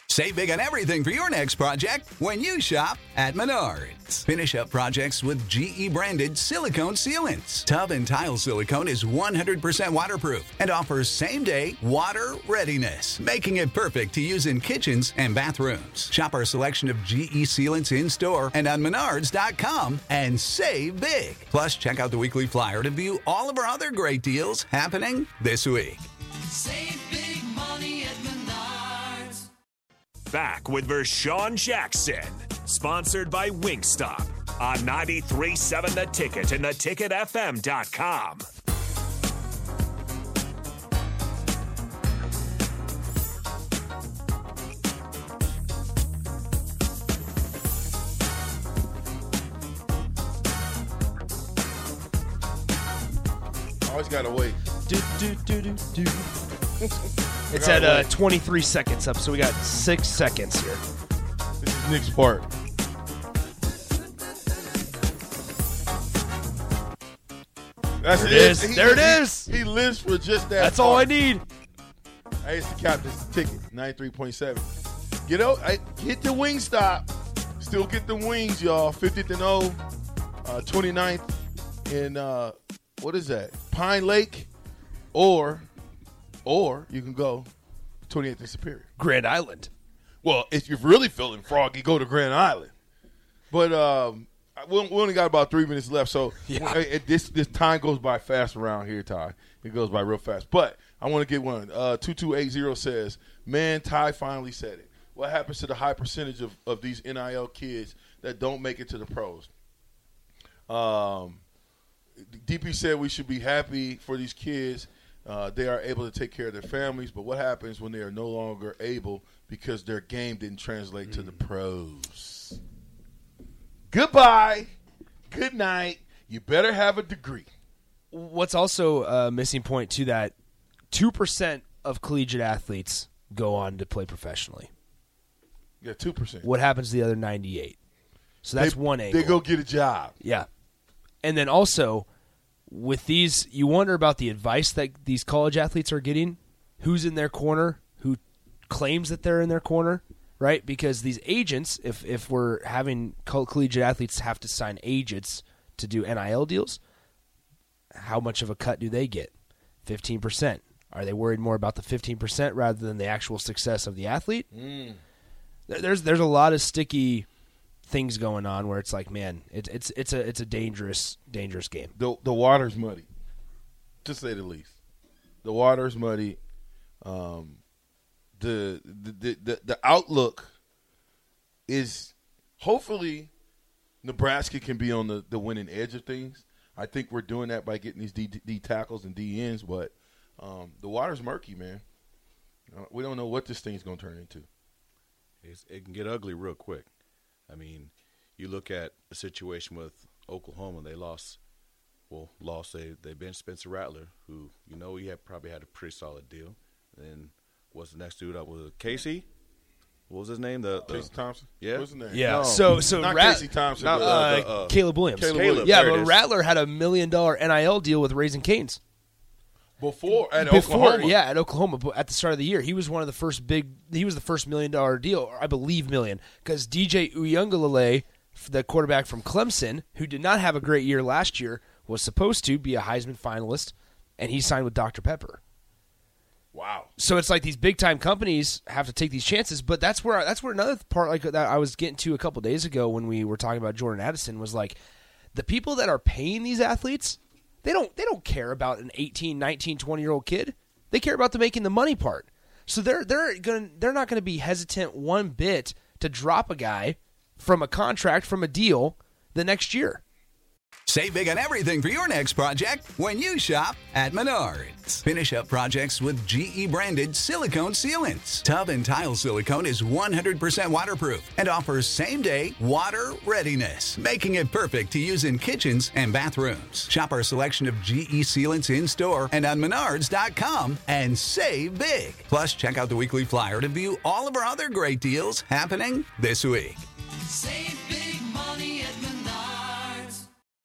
Save big on everything for your next project when you shop at Menards. Finish up projects with GE-branded silicone sealants. Tub and tile silicone is 100% waterproof and offers same-day water readiness, making it perfect to use in kitchens and bathrooms. Shop our selection of GE sealants in-store and on Menards.com and save big. Plus, check out the weekly flyer to view all of our other great deals happening this week. Save big money at Menards. Back with Vershawn Jackson, sponsored by Wingstop on 93.7 The Ticket and theticketfm.com. Always gotta wait. It's at 23 seconds up, so we got 6 seconds here. This is Nick's part. That's There it is. There it is. He lives for just that. That's all I need. Hey, it's the Captain's Ticket, 93.7. Get out, hit the Wingstop. Still get the wings, y'all. 50th and 0, 29th in, what is that? Pine Lake, or you can go 28th and Superior. Grand Island. Well, if you're really feeling froggy, go to Grand Island. But we only got about 3 minutes left, so this time goes by fast around here, Ty. It goes by real fast. But I want to get one. 2280 says, man, Ty finally said it. What happens to the high percentage of these NIL kids that don't make it to the pros? DP said we should be happy for these kids. They are able to take care of their families, but what happens when they are no longer able because their game didn't translate to the pros? Goodbye. Good night. You better have a degree. What's also a missing point to that, 2% of collegiate athletes go on to play professionally. Yeah, 2%. What happens to the other 98? So that's one angle. They go get a job. Yeah. And then also, with these, you wonder about the advice that these college athletes are getting. Who's in their corner? Who claims that they're in their corner? Right? Because these agents, if we're having collegiate athletes have to sign agents to do NIL deals, how much of a cut do they get? 15%. Are they worried more about the 15% rather than the actual success of the athlete? There's a lot of sticky things going on where it's like, man, it's a dangerous game. The water's muddy, to say the least. The water's muddy. The outlook is hopefully Nebraska can be on the winning edge of things. I think we're doing that by getting these D tackles and D ends, but the water's murky, man. We don't know what this thing's going to turn into. It can get ugly real quick. I mean, you look at the situation with Oklahoma. They They benched Spencer Rattler, who he probably had a pretty solid deal. And what's the next dude up with Casey? What was his name? Casey Thompson. Yeah, what's his name? Yeah. No, So not Casey Casey Thompson. Caleb Williams. Yeah, but Rattler had a $1 million NIL deal with Raising Cane's. Oklahoma. Yeah, at Oklahoma, but at the start of the year, he was one of the first he was the first $1 million deal, I believe because DJ Uiagalelei, the quarterback from Clemson, who did not have a great year last year, was supposed to be a Heisman finalist, and he signed with Dr. Pepper. Wow. So it's like these big time companies have to take these chances, but that's where another part like that I was getting to a couple days ago when we were talking about Jordan Addison was like the people that are paying these athletes. They don't care about an 18, 19, 20-year-old kid. They care about making the money part. So they're not going to be hesitant one bit to drop a guy from a contract, from a deal the next year. Save big on everything for your next project when you shop at Menards. Finish up projects with GE-branded silicone sealants. Tub and tile silicone is 100% waterproof and offers same-day water readiness, making it perfect to use in kitchens and bathrooms. Shop our selection of GE sealants in-store and on Menards.com and save big. Plus, check out the weekly flyer to view all of our other great deals happening this week. Save